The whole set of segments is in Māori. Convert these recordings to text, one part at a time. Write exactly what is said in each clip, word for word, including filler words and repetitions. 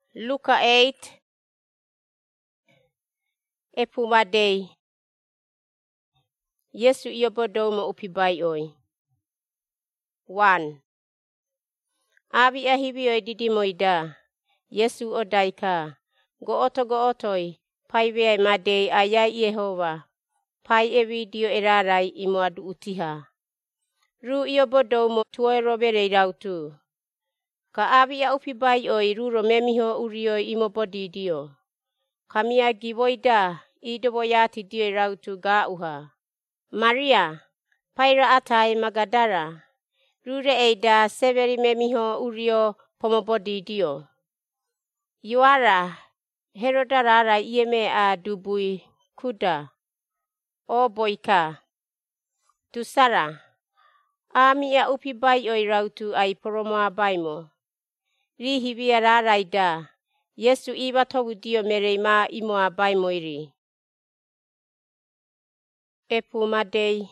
Luka eight. Epumadei. Yesu iyobodomo upibai oi. one. Abi ahibioi didimoida. Yesu odaika. Go oto go otoi. Paiveai madei ayai Yehova. Pai evidio erarai imoadu utiha. Ru iyobodomo tuoeroberei rautu. Ka abi a upibai oi ruro memiho urioi imobodidio. Kamia givoida idoboyati dio rautu gauha. Maria, paira atai Magadara. Rure eida severi memiho urio pomobodidio. Yuara, Herodarara ieme a dubui kuda. O boika. Tusara. Ami a upibai oi rautu ai poromoa baimo. Rihibia raraida. Yesu iba tobu dio mereima imoa baimoiri. Epumadei.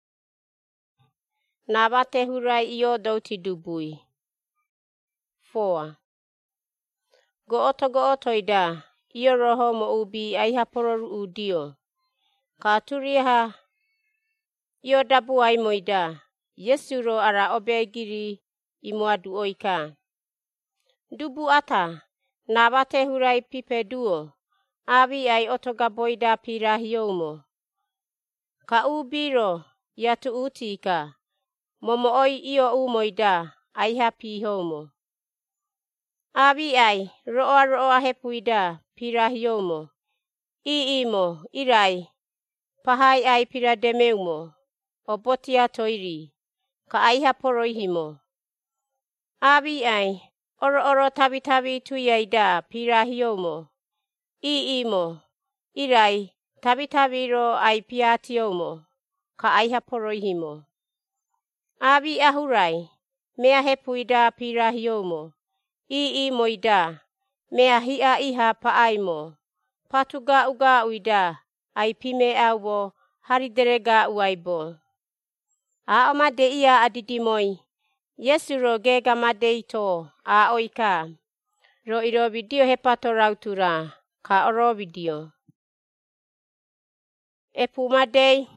Nabate hurai iyo douti dubui. four. Go oto go otoida. Iyo roho mo ubi aihapororu udio. Katuriha. Iyo dabu aimoida. Yesu ro ara obegiri imoadu oika. Dubu ata. Nabate hurai pipe duo. Abi ai otogaboida pirahiomo. Ka ubiro. Yatu utika. Momo oi iyo umoida. Aiha pihomo. Abi ai. Roa roa hepuida. Pirahiomo. Iimo. Irai. Pahai ai pirademeumo. Obotia toiri. Ka aiha poroihimo. Abi ai. Oro oro tabi tabi tuyaida pirahiomo. Iimo. Irai. Tabi tabi ro ai piatiomo. Ka aiha poroihimo. Abi ahurai. Mea hepuida pirahiomo. Iimoida. Mea hia iha paaimo. Patuga uga uida. Ai pime aubo. Hariderega uaibo. A omade ia adidimoi. Yesu ro gega madeito. A oika. Ro iro video hepato rautura. Ka oro video. Epumadei.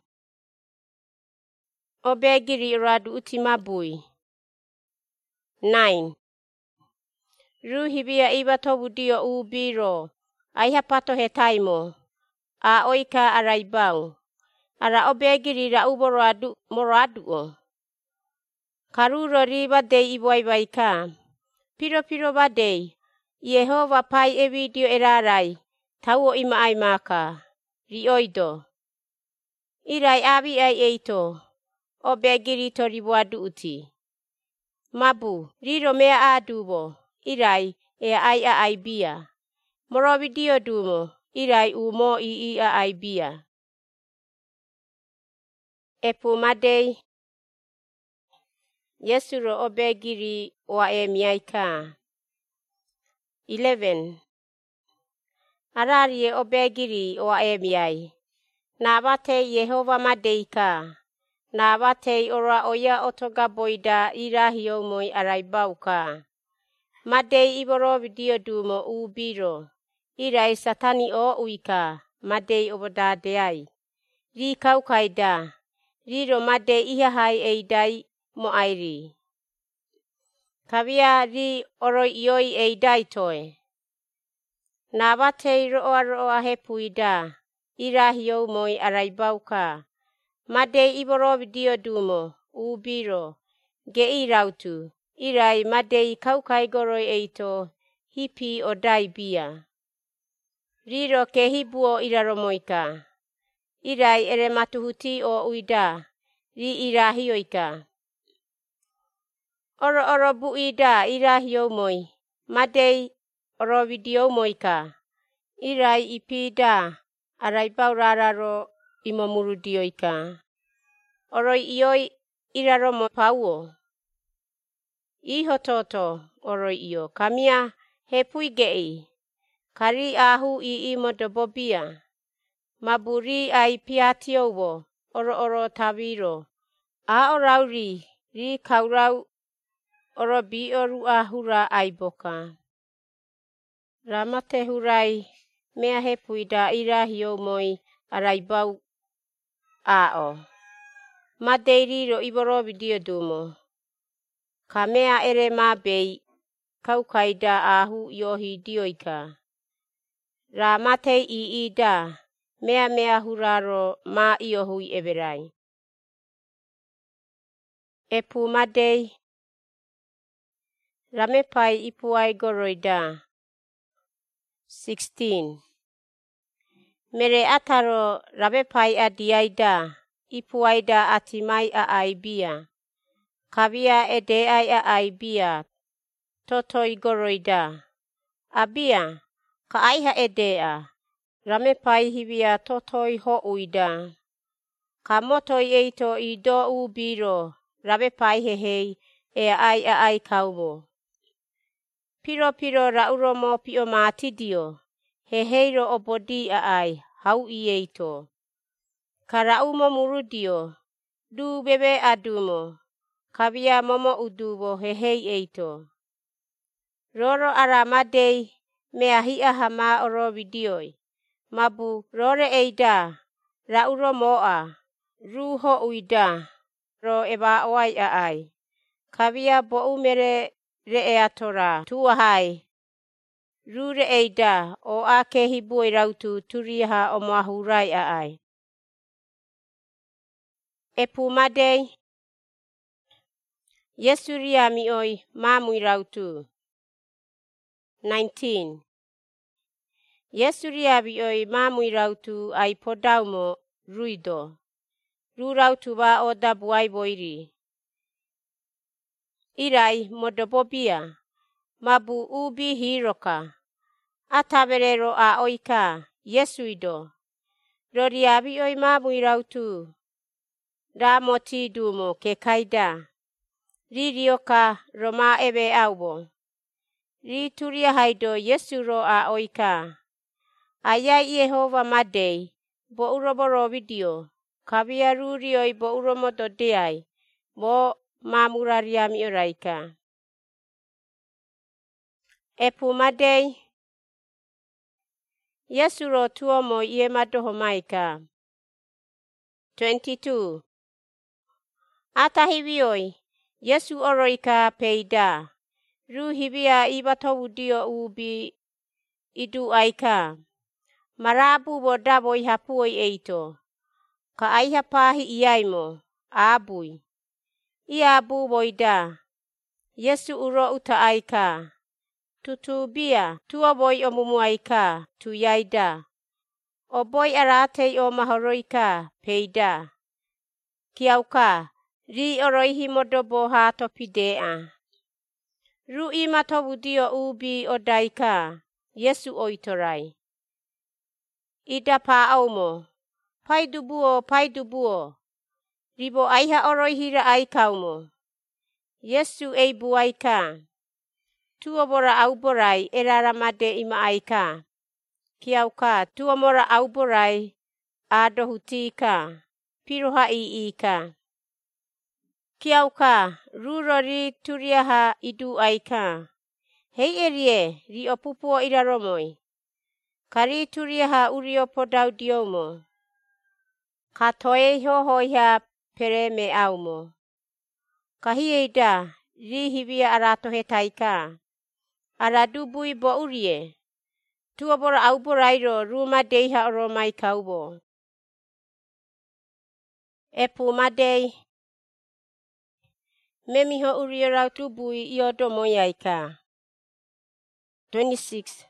Obegiri radu utimabui. nine. Ruhibia iba tobu dio ubiro. Aiha pato hetaimo. A oika araibau. Ara obegiri ra uboroadu moroaduo. Karuro riba dei iboibaika. Piro piro badei. Yehova pai evidio erarai. Tauo ima aimaka. Rioido. Irai abi ai eito. Obegiri toribuadu uti. Mabu. Riro mea adubo. Irai ea ai a aibia. Morobidio dumo. Irai umo ii a aibia. Epumadei. Yesu ro obegiri wa emiaika. eleven. Ararie obegiri wa emiai. Nabate Yehova madeika. Nabate ora oya otogaboida irahiomoi araibauka. Madei iboro vidio dumo ubiro. Irai satani o uika. Madei obodadeai. Ri kaukaida. Riro madei ihahai eidai moairi. Kavia ri oroi ioi eidai toe. Nabate roa roa hepuida. Irahiomoi araibauka. Madei iboro vidio dumo. Ubiro. Gei rautu. Irai madei kaukai goroi eito. Hipi odai bia. Riro kehibuo iraromoika. Irai ere matuhuti o uida. Ri irahioika. Oro oro buida irahiomoi. Madei oro video moika. Irai ipida. Araibau rararo imomurudioika. Oroi ioi iraromo pauo. Iho toto oroi iyo. Kamia hepui gei. Kari ahu i imo dobobia. Maburi ai piatiowo. Oro oro tabiro. A orauri. Ri kaurau. Oro bi oru ahura aiboka. Ramate hurai mea hepui da ira hio moi araibau ao. Madeiri ro iboro vidio dumo. Ka mea ere ma bei kaukaida ahu yohi dioika. Ramate i ida mea mea huraro ma iohui everai. Epu madei ramepai ipuai goroida. sixteen. Mere ataro ramepai adiaida ipuaida atimai a aibia. Kavia edeai a aibia. Totoi goroida. Abia ka aiha edea. Ramepai hivia totoi ho uida. Ka motoi eito i do u biro. Ramepai hehei e ai a ai kaumo. Piro piro rauromo pio matidio. Heheiro obodi a ai hau i eito. Ka raumo murudio. Du bebe adumo. Kavia momo udubo hehei eito. Roro ara madei mea hia hama oro vidioi. Mabu rore eida. Rauro moa. Ruho uida. Ro eba oai a ai. Kavia bo umere re atora. Tua hai. Rure eida o ake hibui rautu turiha o mahurai a ai. Epu madei. Yesuria mioi mamui rautu. nineteen. Yesuria mioi mamui rautu ai podaumo ruido. Ru rautu ba o dabuai boiri. Irai modobobia. Mabu ubi hiroka. Ataberero a oika. Yesuido. Roria mioi mamui rautu. Ramoti dumo ke kaida. Ririoka roma ebe aubo. Rituria haido Yesuro a oika. Ayai Yehova madei. Bo uroboro video. Kavia rurioi bo uromodo deai. Bo mamuraria mioraika. Epu madei. Yesuro tuomo ie madoho maika. twenty-two. Atahivioi. Yesu oroika peida. Ru hibia ibatowu dio ubi idu aika. Marabu bodaboi hapuoi eito. Ka aiha pahi iaimo. Abui. Ia abu boida. Yesu uro uta aika. Tutubia. Tua boi omumu aika. Tuyaida. O boi aratei o mahoroika. Peida. Kiauka. Ri oroihi modobo hato pidea. Ru imatowu dio ubi odaika. Yesu oitorai. Ida pa aumo. Paidubuo paidubuo. Ribo aiha oroihira aikaumo. Yesu eibu aika. Tuobora auborai eraramade ima aika. Kiauka tuomora auborai adohutika. Piroha iika. Kiauka rurori turiaha idu aika. Hei erie ri opupuo iraromoi. Kari turiaha urio podau diomo. Katoe hohoiha pereme aumo. Kahieida ri hivia arato hetaika. Aradubui bo urie. Tuobora auborairo ruma deiha oromai kaubo. Epu madei. Memiho urio rautubui iodo moyaika. twenty-six.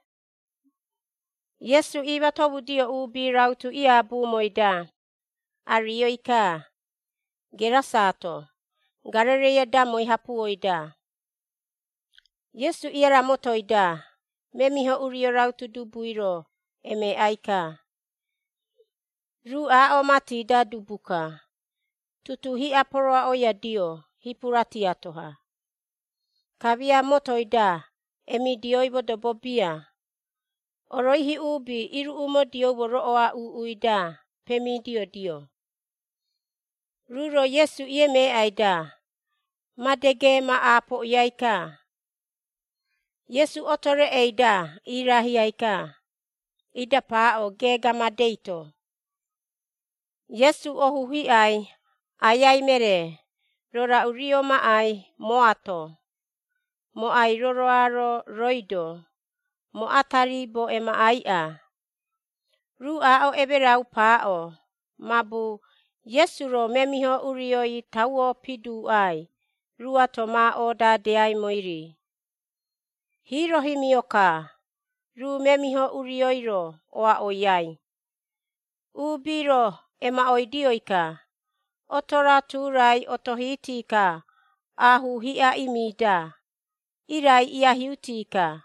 Yesu iba tobu dio ubi rautu iabu moida. Arioika. Gerasato. Garareya damoi hapuoida. Yesu iara motoida. Memiho urio rautu dubuiro. Eme aika. Ru a o matida dubuka. Tutu hi aporoa oya dio. Hipurati atoha. Kavia motoida. Emi dioibo dobobia. Oroihi ubi iru umo diobo rooa uuida. Pemi dio dio. Ruro Yesu ieme aida. Madege ma apo yaika. Yesu otore eida irahiaika. Ida pao gega madeito. Yesu ohuhi ai ayai mere. Rora urio ma ai moato. Mo ai roroaro roido. Mo atari bo ema ai a. Ru ao eberau pao. Mabu Yesu ro memiho urioi tauo pidu ai. Rua toma oda deai moiri. Hiro himioka. Ru memiho urioiro oa oyai. Ubiro ema oidioika. Otora turai otohitika. Ahu hia imida. Irai ia hiutika.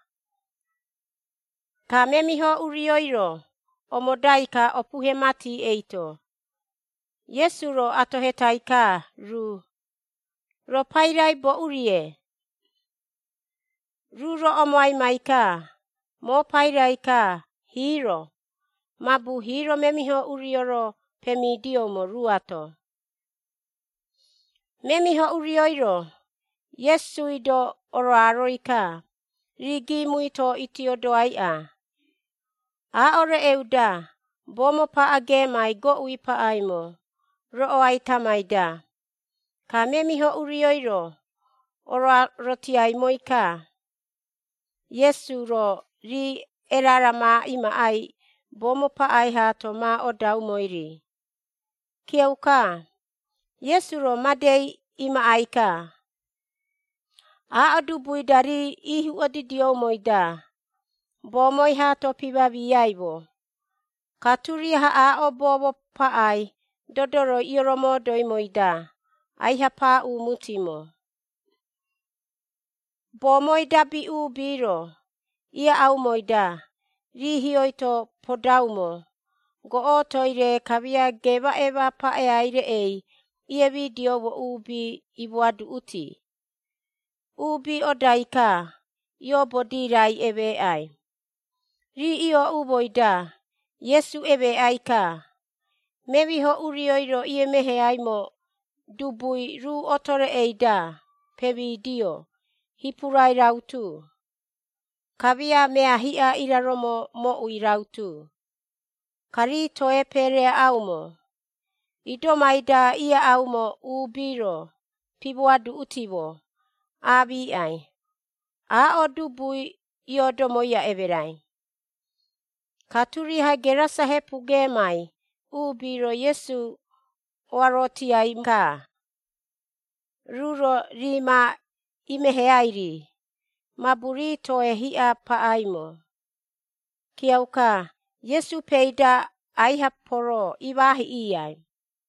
Ka memiho urioiro. Omodaika opuhe mati eito. Yesu ro atohetaika ru. Ro pairai bo urie. Ru ro omoai maika. Mo pairaika hiro. Mabu hiro memiho urioro pemidio mo ruato. Memiho urioiro. Yesu ido oroaroika. Rigi muito itiodo ai a. A ore euda. Bomo pa age mai go ui pa aimo. Ro ai tamaida. Ka memiho urioiro. Oro roti ai moika. Yesu ro ri erara ma ima ai. Bomo pa ai hato ma o dau moiri. Kiauka. Yesu ro madei ima aika. A adubui dari ihu odidio moida. Bomoi hato piba biyaibo. Katuri ha a o bobo pa ai. Dodoro ioromo doi moida. Aiha pa u mutimo. Bomoi dabi u biro. Ia au moida. Rihi oito podaumo. Go o toire kavia geba eba pa e aire ei. Ie video wo ubi ibuadu uti. Ubi odaika. Io bodirai ebe ai. Ri io uboida. Yesu ebe aika. Meviho urioiro ie mehe aimo. Dubui ru otore eida. Pevidio. Hipurai rautu. Kavia mea hia iraromo mo uirautu. Kari toe pere aumo. Ido maida ia aumo ubiro. Pibuadu utibo. Abi ai. A o dubui iodo moia everai. Katuri ha gerasa hepu gemai. Ubiro Yesu waroti ai ka. Ruro rima imehe airi. Maburi toe hia pa aimo. Kiauka. Yesu peida aiha poro iwahi iai.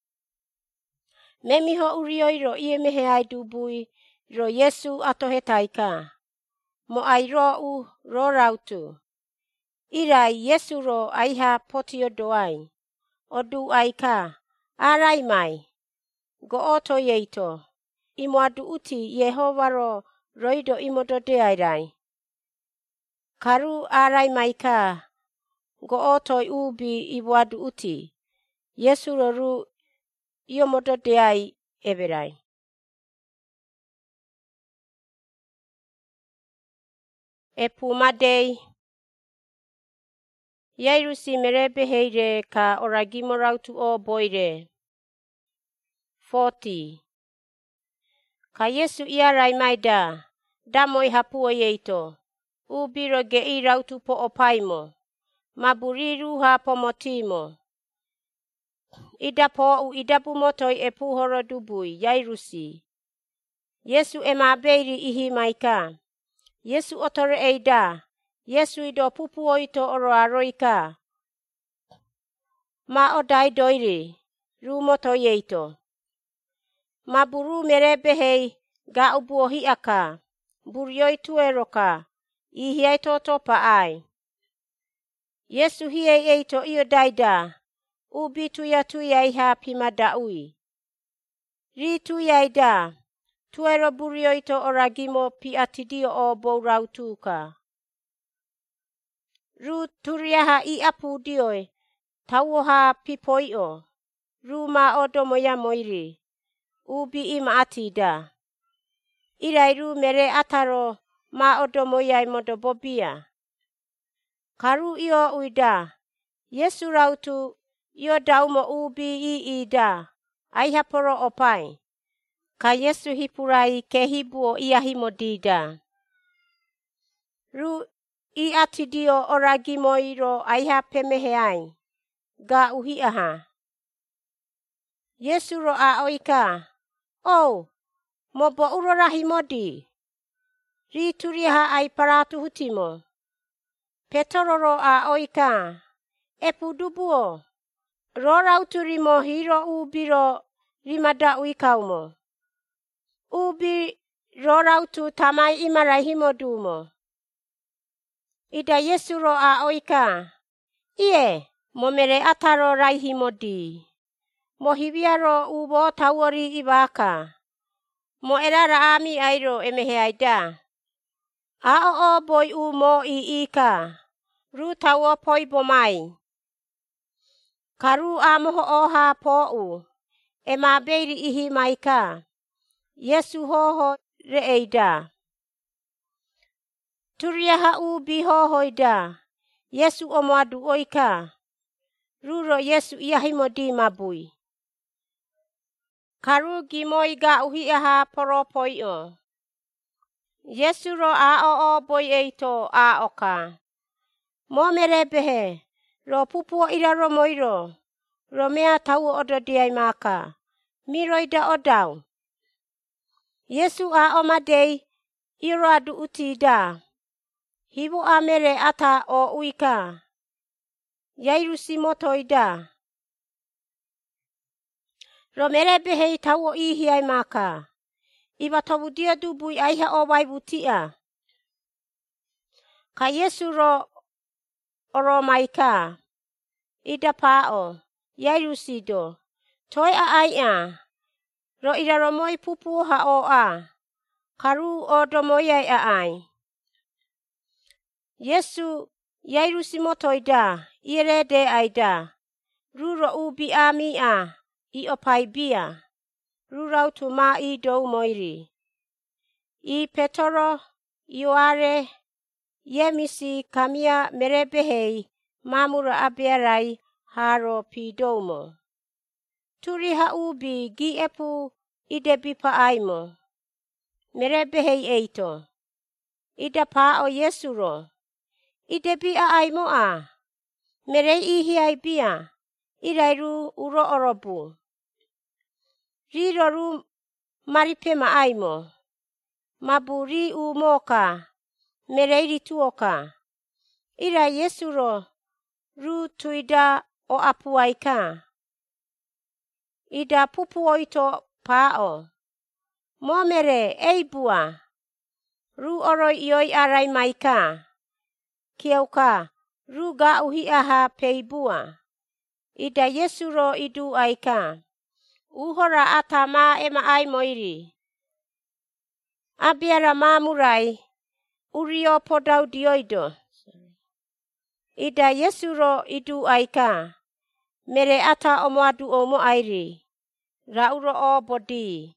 Memiho urioiro ie mehe ai dubui. Ro Yesu atohetaika. Mo ai ro u ro rautu. Irai Yesu ro aiha potio doai. Odu aika. Arai mai. Go oto yeito. Imoadu uti Yehova ro roido imodo deairai. Karu arai maika. Go oto ubi ibuadu uti. Yesu ro ru iomodo deai everai. Epu madei. Yairusi merebe heire ka oragimo rautu o boire. forty. Ka Yesu iarai maida. Damoi hapuo yeito. Ubiro ge i rautu po opaimo. Maburiru ha pomotimo. Ida po u idapu motoi epu horo dubui. Yairusi. Yesu ema beiri ihi maika. Yesu otore eida. Yesu ido pupu oito oro aroika. Ma odai doiri. Rumoto yeito. Maburu merebe hei. Ga ubuo hiaka. Burioi tueroka. Ihiai toto pa ai. Yesu hiei eito iyo daida. Ubi tuya tuya iha pima daui. Ri tuya ida. Tuero burioito oragimo pi atidio o bourautuka. Ru turiaha i apu dioi. Tauoha pipoio. Ru ma odo moya moiri. Ubi ima atida. Irai ru mere ataro ma odo moyai modo bobia. Karu iyo uida. Yesu rautu iyo daumo ubi i ida. Aiha poro opai. Ka Yesu hipurai ke hibuo ia himodida. Ru i atidio oragi moiro aiha pemeheai. Ga uhi aha. Yesu ro a oika. Oh, mobo urora himodi. Ri turiha ai paratu hutimo. Petororo a oika. Epu dubuo. Rora uturimo hiro ubiro rimada uikaumo. Ubi rora utu tamai imarai himodumo. Ida Yesu ro a oika. Ie, momere ataro rai himodi. Mo hiviaro ubo tawori ibaka. Mo erara ami airo emehe aida. A o o boi u mo i ika. Ru tawo poi bomai. Karu a moho oha po u. Ema beiri ihi maika. Yesu hoho reeida. Turiaha u bihohoida. Yesu omoadu oika. Ruro Yesu iahimodi mabui. Karu gimoiga uhiaha poropoi o. Yesu ro a o o boi eito a oka. Momere behe. Ro pupuo iraro moiro. Ro mea tau odo diai maka. Miroida odau. Yesu a omadei. Iro adu utida. Hibu amere ata o uika. Yairusi motoida. Romere behe tau o ihiai maka. Iba tobu dia dubui aiha o waibutia. Ka Yesu ro oro maika. Ida pao. Yairusi do. Toi a aia. Ro ira romoi pupu ha o a. Karu o domoyai a ai. Yesu yairusi motoida. Ire de aida. Ruro ubi ami a. I opai bia. Rurautu ma i dou moiri. I Petoro, Ioare, Yemisi kamia merebehei, mamura abearai, haro pidomo. Turiha ubi gi epu idebipa aimo. Merebehei eito. Ida pa o Yesuro. Idebi a aimo a. Mere ihi ai bia. Irairu uro orobu. Riroru maripema aimo. Maburi u moka. Mereiri tuoka. Ira Yesuro. Ru tuida o apuaika. Ida pupu oito pao. Momere eibua. Ru oro ioi arai maika. Kiauka. Ru ga uhi aha peibua. Ida Yesuro idu aika. Uhora atama ema ai moiri. Abiara mamurai. Urio podau dioido. Ida Yesuro idu aika. Mere ata omoadu omo airi. Rauro o bodi.